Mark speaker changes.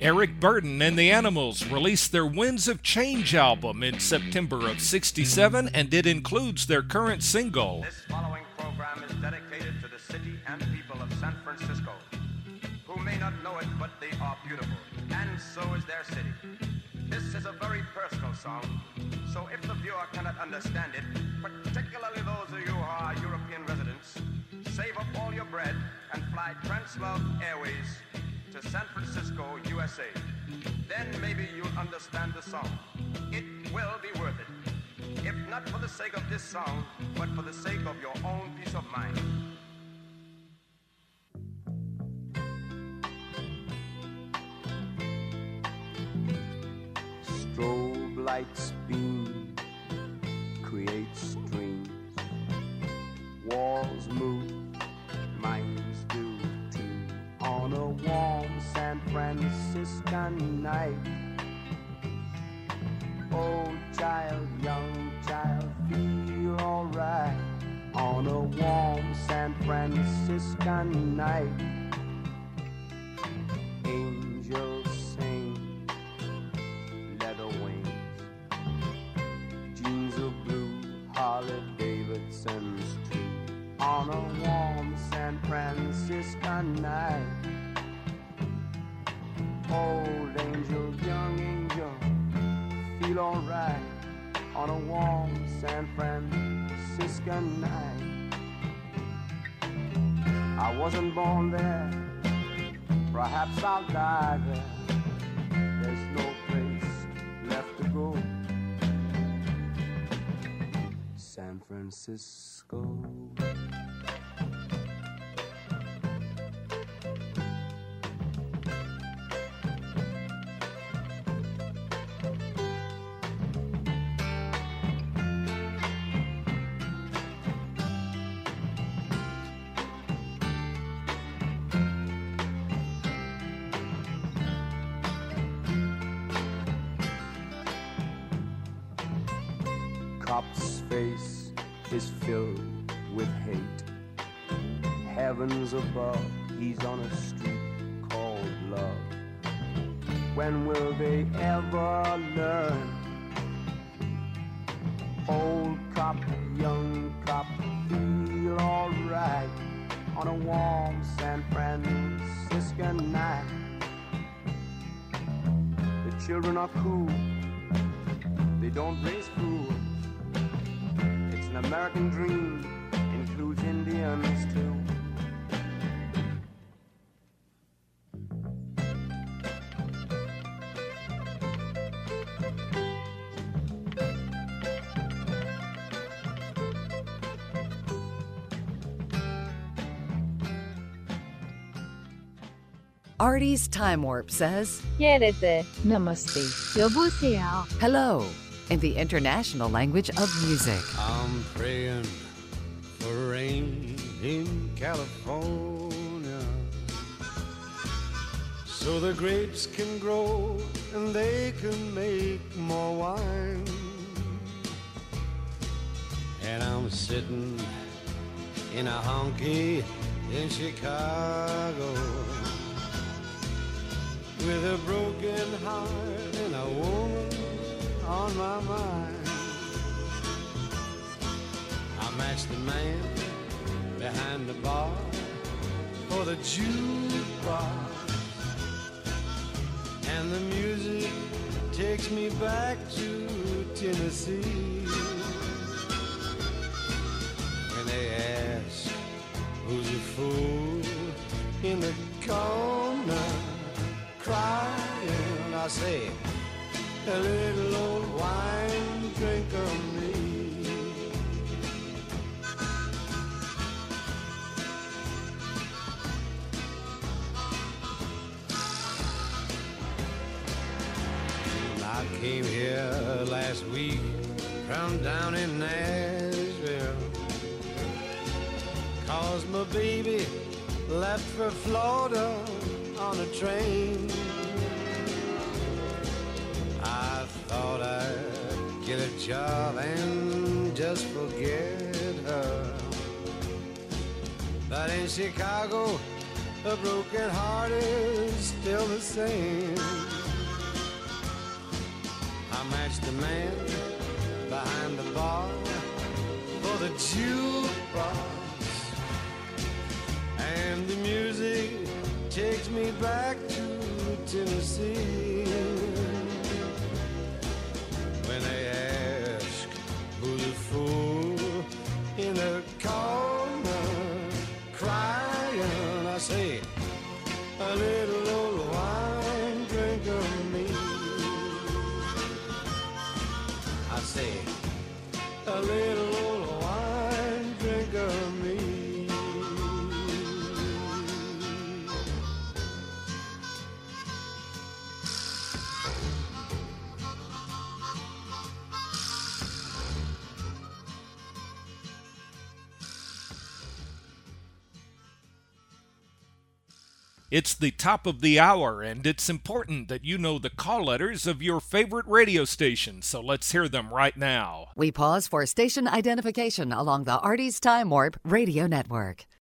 Speaker 1: Eric Burden and the Animals released their Winds of Change album in September of '67, and it includes their current single.
Speaker 2: This following program is dedicated to the city and people of San Francisco, who may not know it, but they are beautiful, and so is their city. This is a very personal song, so if the viewer cannot understand it, particularly those of you who are European residents, save up all your bread and fly Translove Airways to San Francisco, USA. Then maybe you'll understand the song. It will be worth it. If not for the sake of this song, but for the sake of your own peace of mind.
Speaker 3: Strobe lights beam, create streams. Walls move, minds do too. On a warm San Franciscan night, old child, young child, feel alright. On a warm San Franciscan night, angels sing, leather wings, jeans of blue, Harley Davidson's tree. On a warm San Franciscan night, old angel, young angel, feel alright. On a warm San Franciscan night, I wasn't born there, perhaps I'll die there. There's no place left to go. San Francisco. Cop's face is filled with hate. Heavens above, he's on a street called love. When will they ever learn? Old cop, young cop, feel alright on a warm San Franciscan night. The children are cool, they don't raise fools. It's an American dream, includes Indians too.
Speaker 4: Artie's Time Warp says,
Speaker 5: 예레드, namaste, 여보세요.
Speaker 4: hello, in the international language of music.
Speaker 6: I'm praying for rain in California, so the grapes can grow and they can make more wine. And I'm sitting in a honky in Chicago with a broken heart and a woman on my mind. I matched the man behind the bar for the jukebox, and the music takes me back to Tennessee. When they ask who's the fool in the corner crying, I say, a little old wine drinker me. I came here last week from down in Nashville, 'cause my baby left for Florida on a train. I thought I'd get a job and just forget her, but in Chicago A broken heart is still the same. I matched the man behind the bar for the jukebox, and the music takes me back to Tennessee. When they ask who's the fool in the corner crying, I say, a little old wine drink of me. I say, a little old wine drink of me.
Speaker 1: It's the top of the hour, and it's important that you know the call letters of your favorite radio station, so let's hear them right now.
Speaker 4: We pause for station identification along the Artie's Time Warp Radio Network.